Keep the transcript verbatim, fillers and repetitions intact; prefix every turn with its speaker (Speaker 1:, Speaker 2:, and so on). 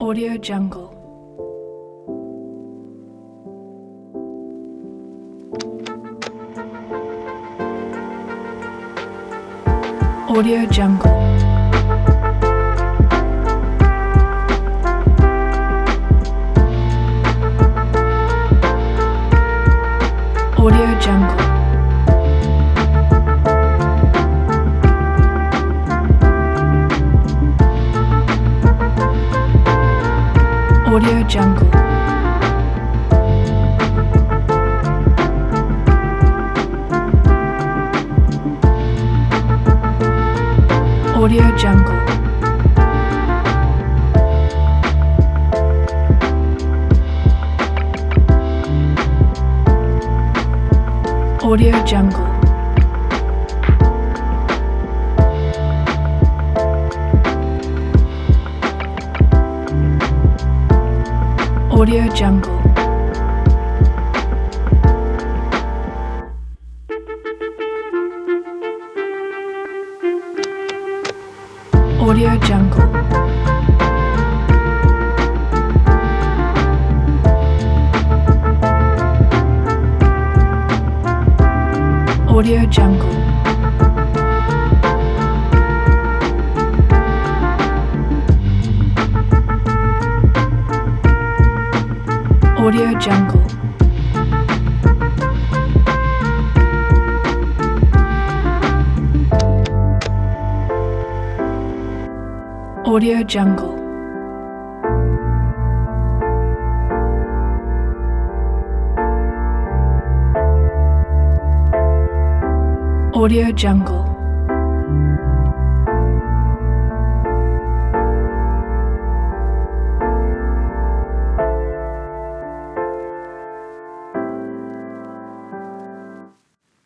Speaker 1: Audio Jungle. Audio Jungle. Audio Jungle. Audio Jungle. Audio Jungle. Audio Jungle. Audio Jungle. Audio Jungle. Audio Jungle. Audio Jungle. Audio Jungle. Audio Jungle.